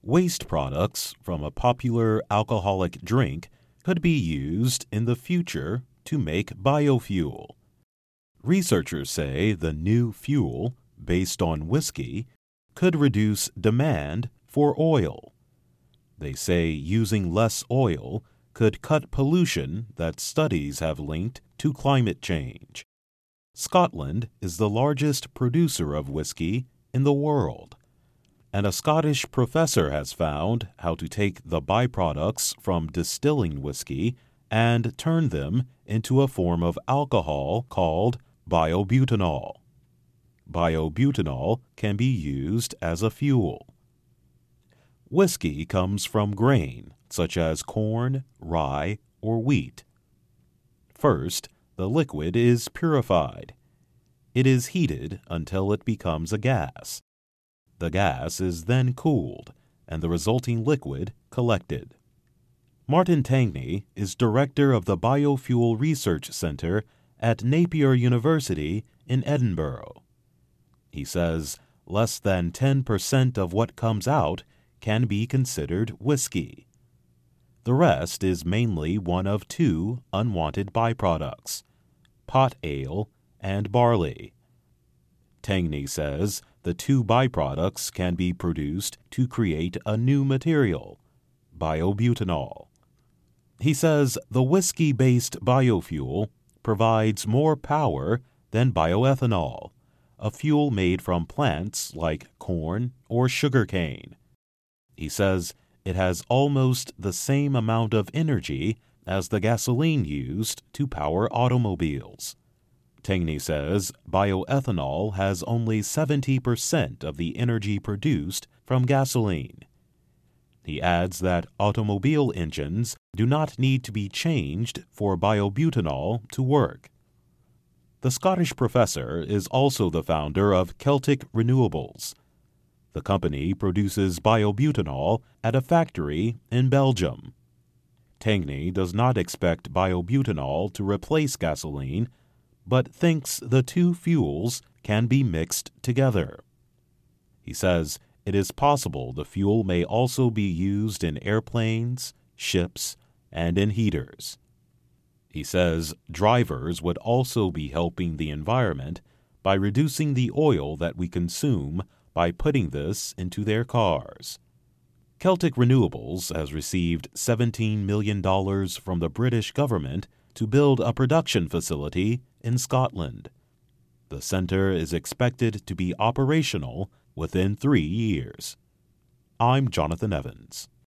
Waste products from a popular alcoholic drink could be used in the future to make biofuel. Researchers say the new fuel, based on whiskey, could reduce demand for oil. They say using less oil could cut pollution that studies have linked to climate change. Scotland is the largest producer of whiskey in the world, and a Scottish professor has found how to take the byproducts from distilling whiskey and turn them into a form of alcohol called biobutanol. Biobutanol can be used as a fuel. Whiskey comes from grain, such as corn, rye, or wheat. First, the liquid is purified. It is heated until it becomes a gas. The gas is then cooled, and the resulting liquid collected. Martin Tangney is director of the Biofuel Research Center at Napier University in Edinburgh. He says less than 10% of what comes out can be considered whiskey. The rest is mainly one of two unwanted byproducts, pot ale and barley. Tangney says the two byproducts can be produced to create a new material, biobutanol. He says the whiskey-based biofuel provides more power than bioethanol, a fuel made from plants like corn or sugarcane. He says it has almost the same amount of energy as the gasoline used to power automobiles. Tangney says bioethanol has only 70% of the energy produced from gasoline. He adds that automobile engines do not need to be changed for biobutanol to work. The Scottish professor is also the founder of Celtic Renewables. The company produces biobutanol at a factory in Belgium. Tangney does not expect biobutanol to replace gasoline, but thinks the two fuels can be mixed together. He says it is possible the fuel may also be used in airplanes, ships, and in heaters. He says drivers would also be helping the environment by reducing the oil that we consume by putting this into their cars. Celtic Renewables has received $17 million from the British government to build a production facility in Scotland. The center is expected to be operational within 3 years. I'm Jonathan Evans.